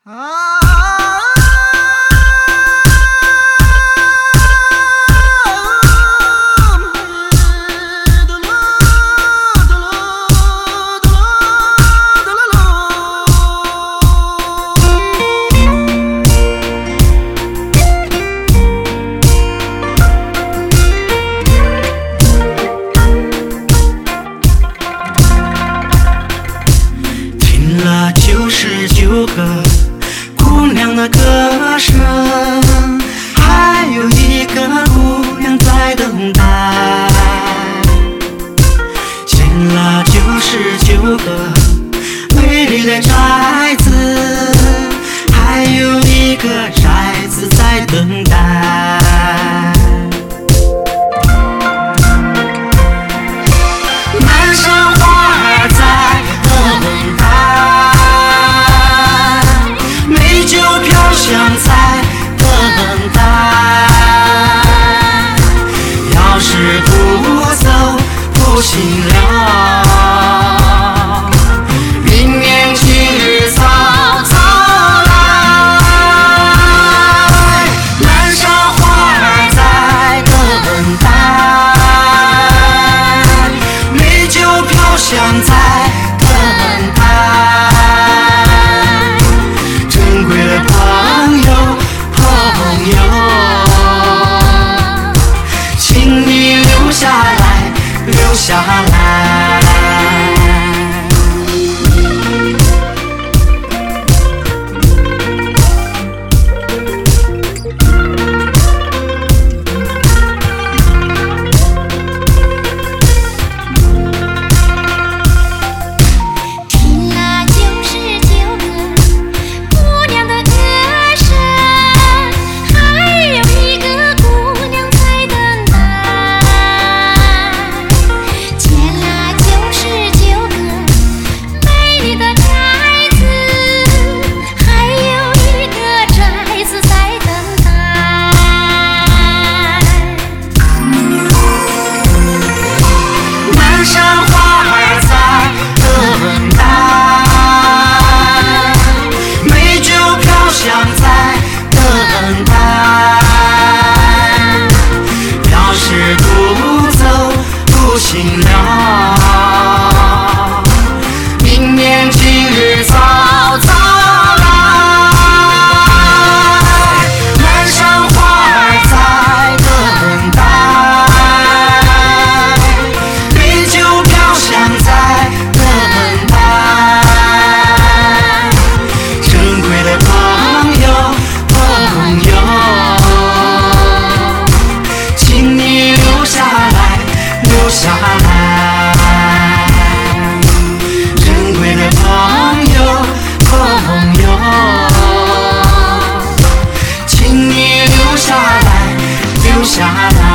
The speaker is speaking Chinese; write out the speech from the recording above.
99个姑娘的歌声，还有一个姑娘在等待。捡了99个美丽的摘子，还有一个摘子在等待。满山花儿在等待，美酒飘香在等待。要是不走不行了，明年今日早早来。满山花儿在等待，美酒飘香在等待。珍贵的朋友，请你留下来，留下来。 听了99个姑娘的歌声，还有一个姑娘在等待。捡了99个美丽的摘子，还有一个摘子在等待。 满山花儿在等待，美酒飘香在等待。要是不走不行了，明年今日早早来。满山花儿在等待，美酒飘香在等待。珍贵的朋友，请你留下来，留下来。珍贵的朋友，请你留下来，留下来。